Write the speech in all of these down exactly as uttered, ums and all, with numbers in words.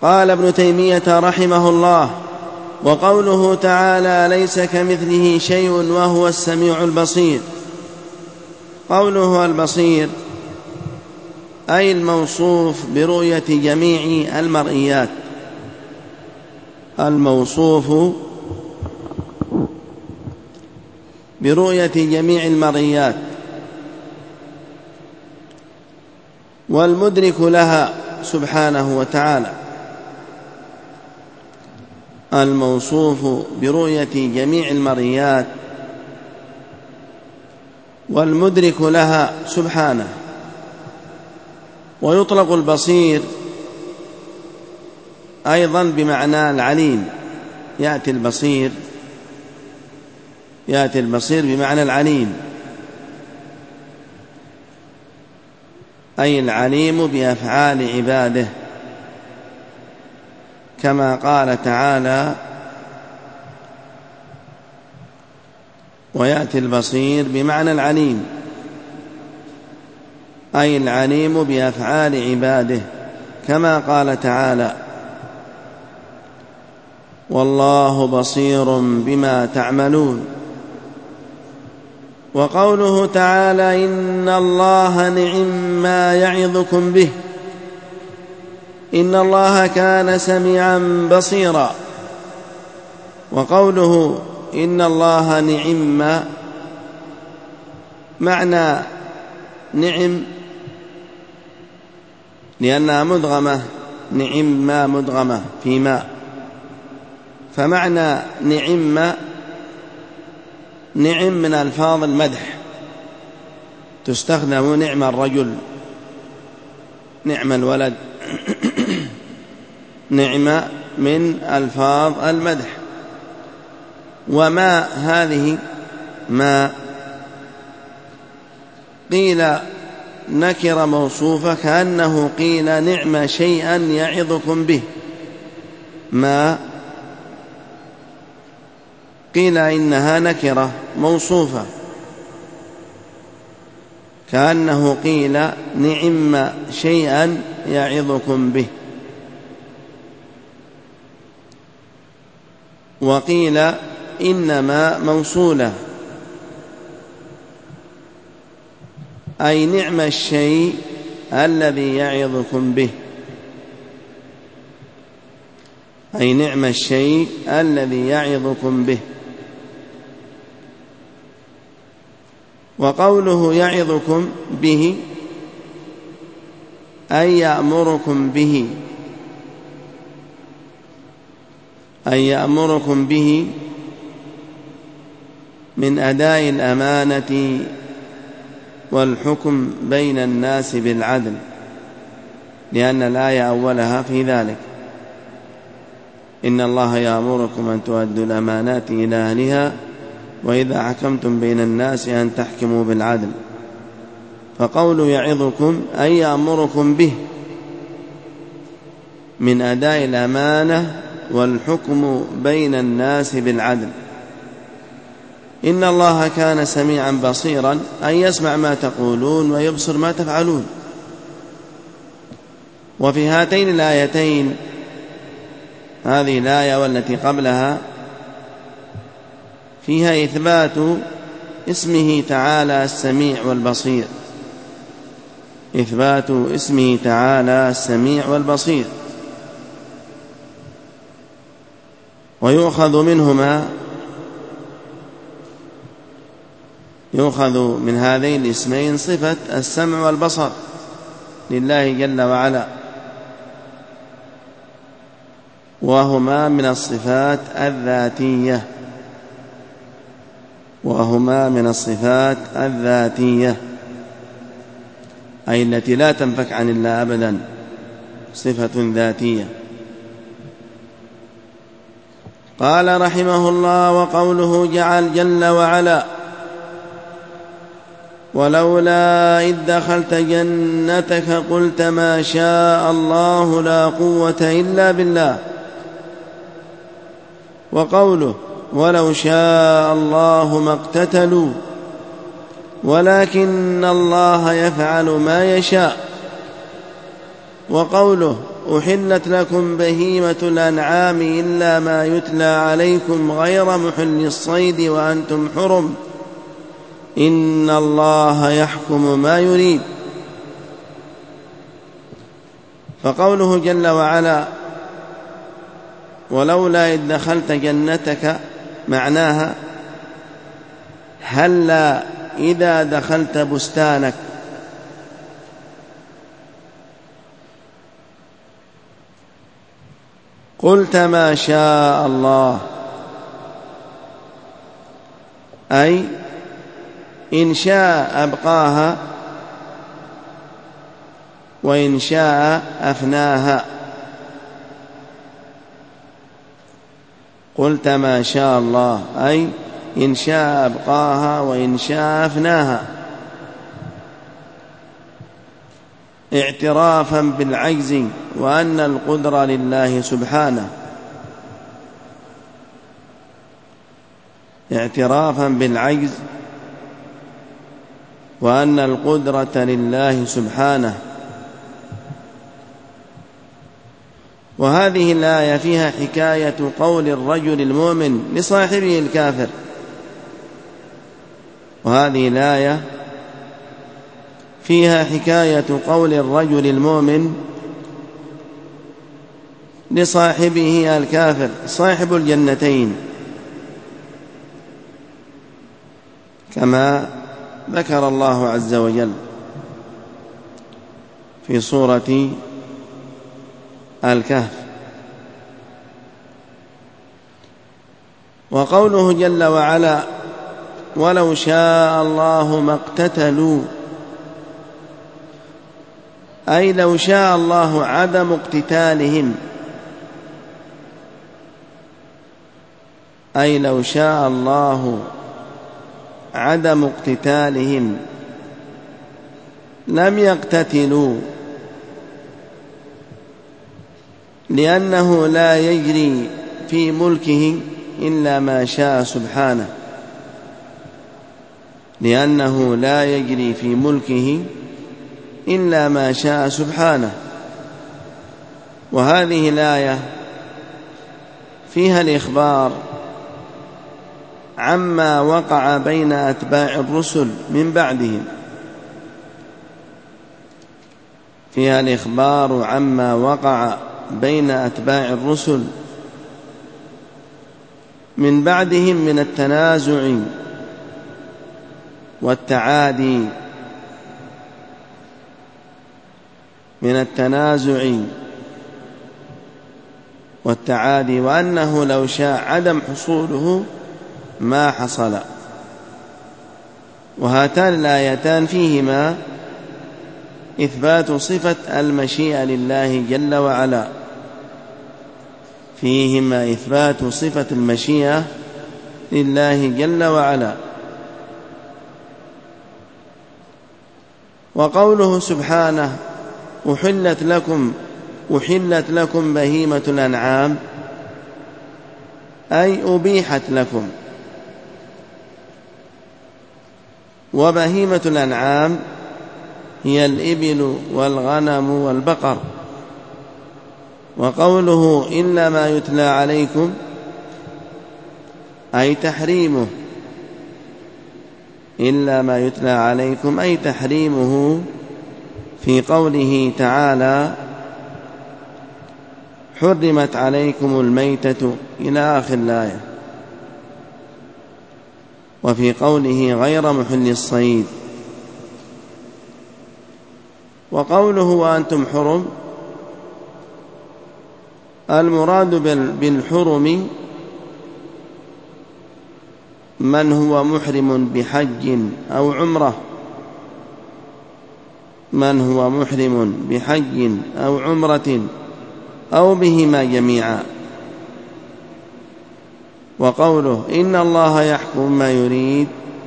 قال ابن تيمية رحمه الله: وقوله تعالى: ليس كمثله شيء وهو السميع البصير. قوله البصير أي الموصوف برؤية جميع المرئيات، الموصوف برؤية جميع المرئيات والمدرك لها سبحانه وتعالى، الموصوف برؤية جميع المرئيات والمدرك لها سبحانه. ويطلق البصير أيضا بمعنى العليم، يأتي البصير يأتي البصير بمعنى العليم، أي العليم بأفعال عباده، كما قال تعالى: ويأتي البصير بمعنى العليم، أي العليم بأفعال عباده، كما قال تعالى: والله بصير بما تعملون. وقوله تعالى: إن الله نعم ما يعظكم به، إن الله كان سميعا بصيرا. وقوله إن الله نعم، معنى نعم لأنها مدغمة، نعم ما مدغمة في ماء، فمعنى نعم نعم من ألفاظ المدح، تستخدم نعم الرجل، نعم الولد، نعم من ألفاظ المدح. وما هذه ما قيل نكر موصوفة، كأنه قيل نعم شيئا يعظكم به، ما قيل إنها نكرة موصوفة، كأنه قيل نعم شيئا يعظكم به. وقيل إنما موصولة، أي نعم الشيء الذي يعظكم به، أي نعم الشيء الذي يعظكم به. وقوله يعظكم به أي يأمركم به، أي يأمركم به من أداء الأمانة والحكم بين الناس بالعدل، لأن الآية أولها في ذلك: إن الله يأمركم أن تؤدوا الأمانات إلى أهلها وإذا حكمتم بين الناس أن تحكموا بالعدل. فقول يعظكم أي يأمركم به من أداء الأمانة والحكم بين الناس بالعدل. إن الله كان سميعا بصيرا، أي يسمع ما تقولون ويبصر ما تفعلون. وفي هاتين الآيتين، هذه الآية والتي قبلها، فيها إثبات اسمه تعالى السميع والبصير، إثبات اسمه تعالى السميع والبصير. ويؤخذ منهما يؤخذ من هذين الاسمين صفة السمع والبصر لله جل وعلا، وهما من الصفات الذاتية وهما من الصفات الذاتية أي التي لا تنفك عن الله أبدا، صفة ذاتية. قال رحمه الله: وقوله جعل جل وعلا: ولولا إذ دخلت جنتك قلت ما شاء الله لا قوة إلا بالله. وقوله: ولو شاء الله ما اقتتلوا ولكن الله يفعل ما يشاء. وقوله: أحلت لكم بهيمة الأنعام إلا ما يتلى عليكم غير محل الصيد وأنتم حرم إن الله يحكم ما يريد. فقوله جل وعلا ولولا إذ دخلت جنتك معناها هلا إذا دخلت بستانك قلت ما شاء الله، أي إن شاء أبقاها وإن شاء أفناها. قلت ما شاء الله أي إن شاء أبقاها وإن شاء أفناها، اعترافا بالعجز وأن القدرة لله سبحانه، اعترافا بالعجز وأن القدرة لله سبحانه. وهذه الآية فيها حكاية قول الرجل المؤمن لصاحبه الكافر، وهذه الآية فيها حكاية قول الرجل المؤمن لصاحبه الكافر صاحب الجنتين، كما ذكر الله عز وجل في سورة الكهف. وقوله جل وعلا ولو شاء الله ما اقتتلوا، أي لو شاء الله عدم اقتتالهم، أي لو شاء الله عدم اقتتالهم لم يقتتلوا، لأنه لا يجري في ملكه إلا ما شاء سبحانه، لأنه لا يجري في ملكه إلا ما شاء سبحانه. وهذه الآية فيها الإخبار عما وقع بين أتباع الرسل من بعدهم، فيها الإخبار عما وقع بين أتباع الرسل من بعدهم من التنازع والتعادي، من التنازع والتعادي، وأنه لو شاء عدم حصوله ما حصل. وهاتان الآيتان فيهما إثبات صفة المشيئة لله جل وعلا، فيهما إثبات صفة المشيئة لله جل وعلا. وقوله سبحانه أحلت لكم أحلت لكم بهيمة الأنعام، أي أبيحت لكم. وبهيمة الأنعام هي الإبل والغنم والبقر. وقوله إلا ما يتلى عليكم أي تحريمه، إلا ما يتلى عليكم أي تحريمه، في قوله تعالى حرمت عليكم الميتة إلى آخر الآية، وفي قوله غير محل الصيد. وقوله وأنتم حرم، المراد بالحرم من هو محرم بحج أو عمرة، من هو محرم بحج أو عمرة أو بهما جميعا. وقوله إن الله يحكم ما يريد،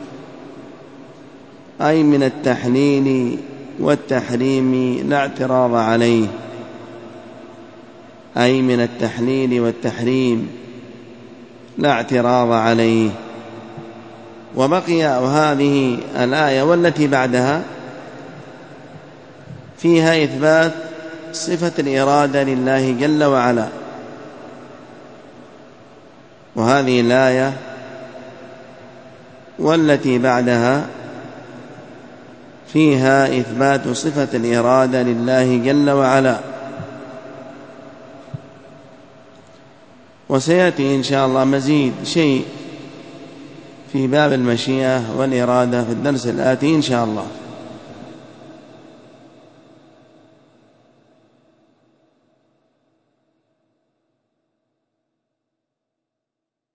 أي من التحليل والتحريم لا اعتراض عليه، أي من التحليل والتحريم لا اعتراض عليه. وبقي هذه الآية والتي بعدها فيها إثبات صفة الإرادة لله جل وعلا. وهذه الآية والتي بعدها فيها إثبات صفة الإرادة لله جل وعلا. وسيأتي إن شاء الله مزيد شيء في باب المشيئة والإرادة في الدرس الآتي إن شاء الله.